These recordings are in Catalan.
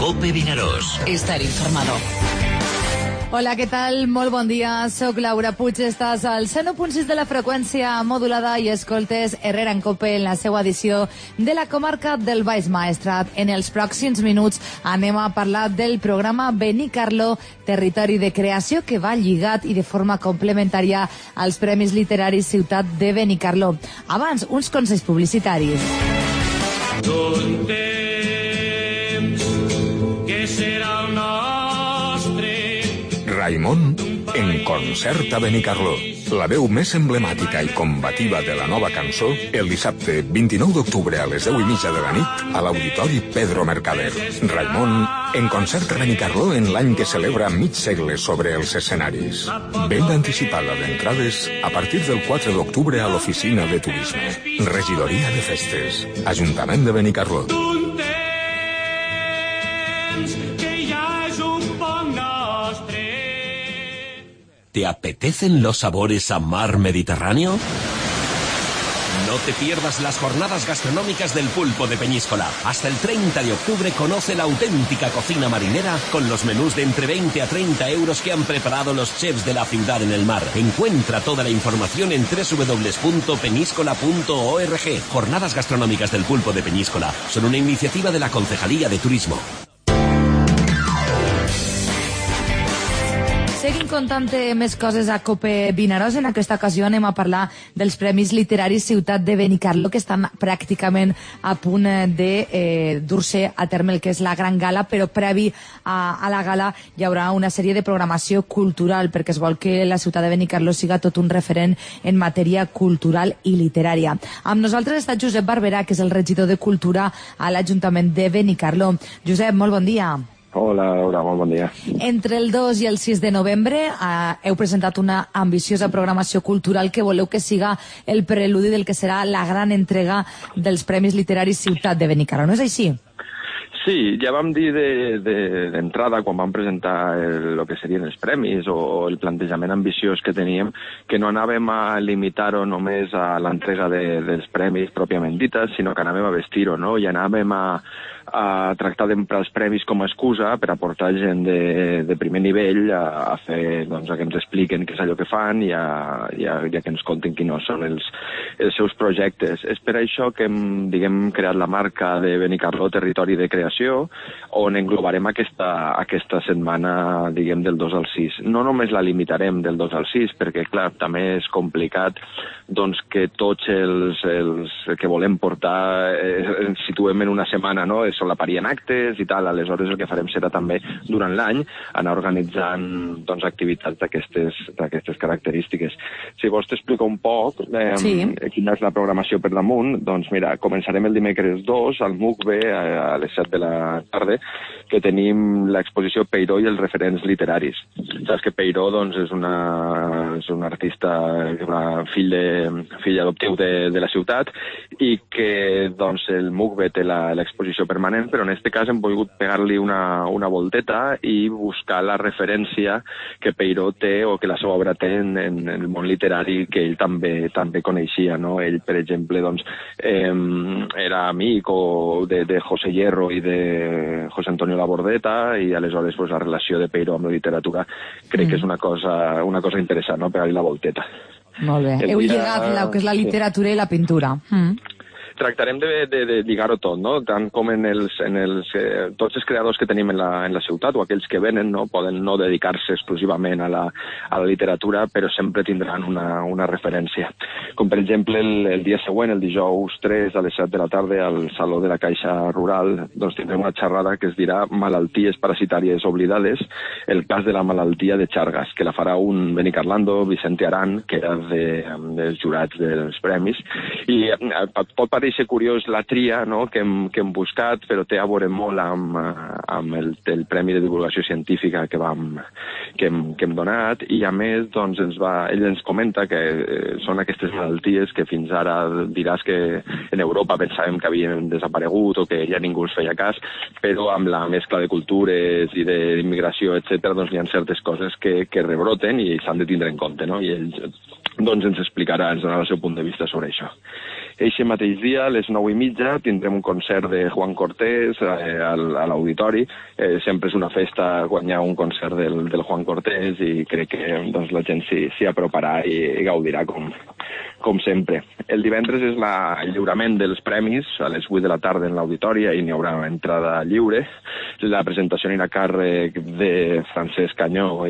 COPE Vinaròs. Estar informado. Hola, què tal? Molt bon dia. Soc Laura Puig. Estàs al 101.6 de la freqüència modulada i escoltes Herrera en COPE en la seva edició de la comarca del Baix Maestrat. En els pròxims minuts anem a parlar del programa Benicarló, territori de creació, que va lligat i de forma complementària als Premis Literaris Ciutat de Benicarló. Abans, uns consells publicitaris. Un temps que serà el nostre. Raimon en concert a Benicarló. La veu més emblemàtica i combativa de la nova cançó, el dissabte 29 d'octubre a les 10:30 de la nit a l'Auditori Pedro Mercader. Raimon en concert a Benicarló en l'any que celebra mig segle sobre els escenaris. Venda anticipada d'entrades a partir del 4 d'octubre a l'Oficina de Turisme. Regidoria de Festes. Ajuntament de Benicarló. ¿Te apetecen los sabores a mar Mediterráneo? No te pierdas las jornadas gastronómicas del Pulpo de Peñíscola. Hasta el 30 de octubre conoce la auténtica cocina marinera con los menús de entre 20 a 30 euros que han preparado los chefs de la ciudad en el mar. Encuentra toda la información en www.peñíscola.org. Jornadas gastronómicas del Pulpo de Peñíscola son una iniciativa de la Concejalía de Turismo. Seguim contant més coses a COPE Vinaròs. En aquesta ocasió anem a parlar dels Premis Literaris Ciutat de Benicarló, que estan pràcticament a punt de dur-se a terme el que és la gran gala, però previ a la gala hi haurà una sèrie de programació cultural, perquè es vol que la ciutat de Benicarló siga tot un referent en matèria cultural i literària. Amb nosaltres està Josep Barberà, que és el regidor de Cultura a l'Ajuntament de Benicarló. Josep, molt bon dia. Hola, Laura, molt bon dia. Entre el 2 i el 6 de novembre heu presentat una ambiciosa programació cultural que voleu que siga el preludi del que serà la gran entrega dels Premis Literaris Ciutat de Benicarló, no és així? Sí, ja vam dir d'entrada, quan vam presentar el que serien els premis o el plantejament ambiciós que teníem, que no anàvem a limitar-ho només a l'entrega dels premis pròpiament dites, sinó que anàvem a vestir-ho, no? I anàvem a tractar d'emprar els premis com a excusa per aportar gent de primer nivell a fer, doncs, a que ens expliquen què és allò que fan i a que ens contin quins són els seus projectes. És per això que hem, diguem, creat la marca de Benicarló Territori de Creació, on englobarem aquesta setmana, diguem, del 2 al 6. No només la limitarem del 2 al 6, perquè, clar, també és complicat doncs, que tots els que volem portar ens situem en una setmana, no? Solaparien actes i tal, aleshores el que farem serà també durant l'any anar organitzant, doncs, activitats d'aquestes característiques. Si vols t'explico un poc quina és la programació per damunt, doncs mira, començarem el dimecres 2 al MUCBE a les 7 de la tarda, que tenim l'exposició Peiró i els referents literaris. Saps que Peiró, doncs, és un artista, fill adoptiu de la ciutat, i que, doncs, el MUCBE té l'exposició permanent, però en aquest cas hem volgut pegar-li una volteta i buscar la referència que Peiró té o que la seva obra té en el món literari que ell també coneixia, no? Ell, per exemple, doncs, era amic de José Hierro i de José Antonio Labordeta, i aleshores pues, la relació de Peiró amb la literatura crec que és una cosa interessant, no? Pegar-li la volteta. Molt bé. Heu lligat el que és la literatura i la pintura. Tractarem de lligar-ho tot, no? Tant com tots els creadors que tenim en la ciutat o aquells que venen, no? Poden no dedicar-se exclusivament a la literatura, però sempre tindran una referència. Com per exemple el dia següent, el dijous 3 a les 7 de la tarda al Saló de la Caixa Rural, doncs tindrem una xerrada que es dirà Malalties parasitàries oblidades, el cas de la malaltia de Chagas, que la farà un benicarlando, Vicente Arán, que era dels jurats dels premis, i pot parir curiós la tria, no?, que hem buscat, però té a veure molt amb el Premi de Divulgació Científica que hem donat, i a més doncs, ell ens comenta que són aquestes malalties que fins ara diràs que en Europa pensàvem que havien desaparegut o que ja ningú els feia cas, però amb la mescla de cultures i d'immigració, etc., doncs hi ha certes coses que rebroten i s'han de tindre en compte, no? I ell doncs ens explicarà, ens donarà el seu punt de vista sobre això. Eixe mateix dia, a les 9:30, tindrem un concert de Juan Cortés a l'Auditori, l'auditori. Sempre és una festa quan hi ha un concert del Juan Cortés i crec que doncs, la gent s'hi aproparà i gaudirà com sempre. El divendres és el lliurament dels premis a les 8 de la tarda en l'auditori, i n'hi haurà entrada lliure. La presentació anirà a càrrec de Francesc Canyó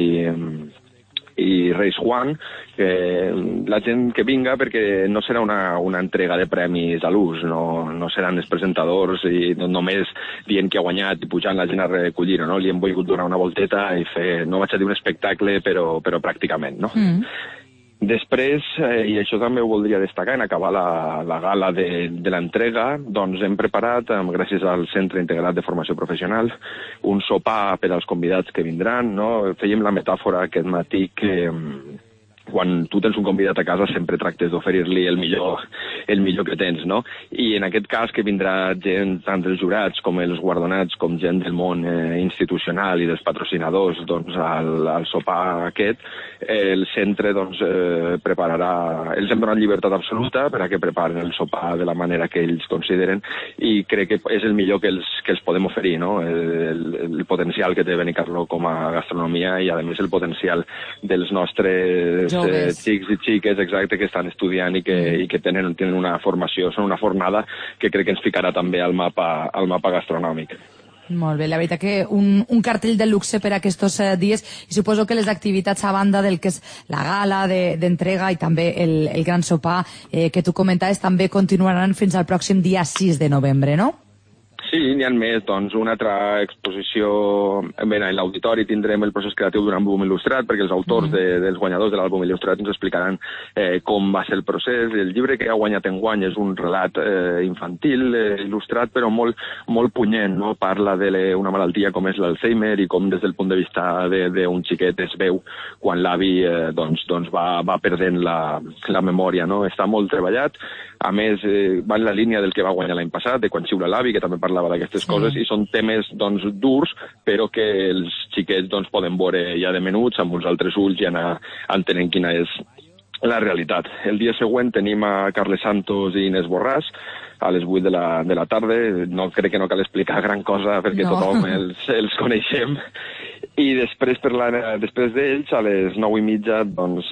i Reis Juan, que la gent que vinga, perquè no serà una entrega de premis a l'ús, no seran els presentadors i només dient qui ha guanyat i pujant la gent a recollir-ho, no? Li hem volgut donar una volteta i fer, no vaig a dir un espectacle, però pràcticament, no? Després, i això també ho voldria destacar, en acabar la gala de l'entrega, doncs hem preparat, gràcies al Centre Integrat de Formació Professional, un sopar per als convidats que vindran, no? Fèiem la metàfora aquest matí que quan tu tens un convidat a casa sempre tractes d'oferir-li el millor que tens, no? I en aquest cas que vindrà gent, tant dels jurats com els guardonats, com gent del món institucional i dels patrocinadors, doncs al sopar aquest, el centre doncs prepararà, ells hem donat llibertat absoluta per a que preparen el sopar de la manera que ells consideren, i crec que és el millor que els podem oferir, no? El potencial que té Benicarló com a gastronomia i a més el potencial dels nostres xics i xiques, exacte, que estan estudiant i que tenen una formació, són una fornada que crec que ens ficarà també al mapa gastronòmic. Molt bé, la veritat que un cartell de luxe per aquests dies, i suposo que les activitats a banda del que és la gala d'entrega i també el gran sopar que tu comentaves també continuaran fins al pròxim dia 6 de novembre, no? Sí, n'hi ha més, doncs, una altra exposició. Bé, en l'auditori tindrem el procés creatiu d'un àlbum il·lustrat, perquè els autors dels guanyadors de l'àlbum il·lustrat ens explicaran com va ser el procés. El llibre que ha guanyat enguany és un relat infantil, il·lustrat, però molt punyent, no? Parla d'una malaltia com és l'Alzheimer i com des del punt de vista d'un xiquet es veu quan l'avi va perdent la memòria, no? Està molt treballat. A més, va en la línia del que va guanyar l'any passat, de Quan xiula l'avi, que també parlava d'aquestes coses, i són temes durs, però que els xiquets poden veure ja de menuts, amb uns altres ulls, i anar entenent quina és la realitat. El dia següent tenim a Carles Santos i Inés Borràs, a les 8 de la tarda. Crec que no cal explicar gran cosa perquè tothom els coneixem. I després d'ells, a les 9:30, doncs,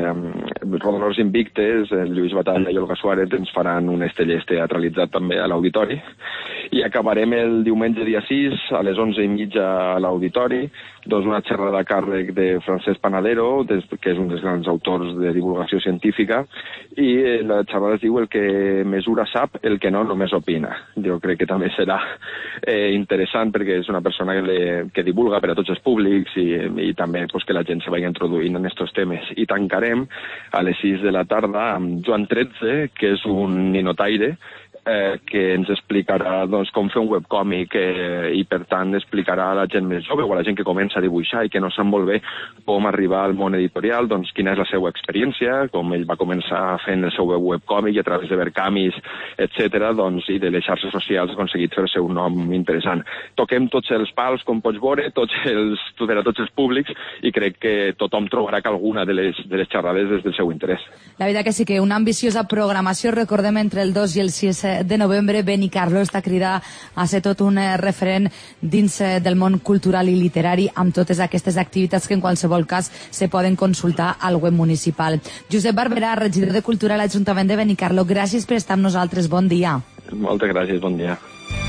Rodolors Invictes, el Lluís Batalla i Olga Suárez ens faran un estellers teatralitzat també a l'auditori. I acabarem el diumenge dia 6, a les 11:30 a l'auditori, doncs una xerrada a càrrec de Francesc Panadero, que és un dels grans autors de divulgació científica, i la xerrada es diu El que mesura sap, el que no només opina. Jo crec que també serà interessant perquè és una persona que divulga per a tots els públics i també que la gent se vagi introduint en aquests temes. I tancarem a les 6 de la tarda amb Joan Tretze, que és un ninotaire, que ens explicarà com fer un webcòmic i per tant explicarà a la gent més jove o a la gent que comença a dibuixar i que no sap molt bé com arribar al món editorial, quina és la seva experiència, com ell va començar fent el seu webcòmic i a través de Vercamis, etc., i de les xarxes socials ha aconseguit fer el seu nom interessant. Toquem tots els pals, com pots veure, per a tots els públics, i crec que tothom trobarà que alguna de les xerrades és del seu interès. La veritat que sí que una ambiciosa programació, recordem, entre el 2 i el 6 de novembre. Benicarló està cridar a ser tot un referent dins del món cultural i literari amb totes aquestes activitats que en qualsevol cas se poden consultar al web municipal. Josep Barberà, regidor de Cultura a l'Ajuntament de Benicarló, gràcies per estar amb nosaltres. Bon dia. Moltes gràcies, bon dia.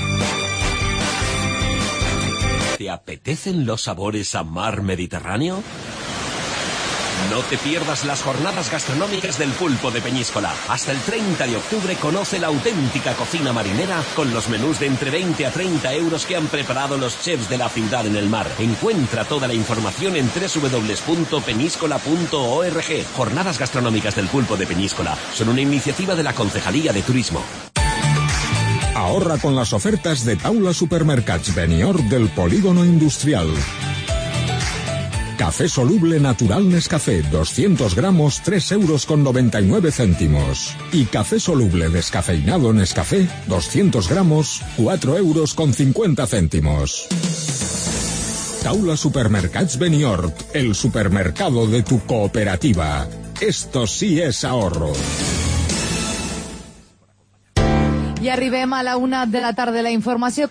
¿Te apetecen los sabores a mar Mediterráneo? No te pierdas las jornadas gastronómicas del Pulpo de Peñíscola. Hasta el 30 de octubre conoce la auténtica cocina marinera con los menús de entre 20 a 30 euros que han preparado los chefs de la ciudad en el mar. Encuentra toda la información en www.peñíscola.org. Jornadas gastronómicas del Pulpo de Peñíscola son una iniciativa de la Concejalía de Turismo. Ahorra con las ofertas de Taula Supermercats Benidorm del Polígono Industrial. Café soluble natural Nescafé, 200 gramos, 3,99 €. Y café soluble descafeinado Nescafé, 200 gramos, 4,50 €. Taula Supermercats Benidorm, el supermercado de tu cooperativa. Esto sí es ahorro. I arribem a la 1 de la tarda de la informació.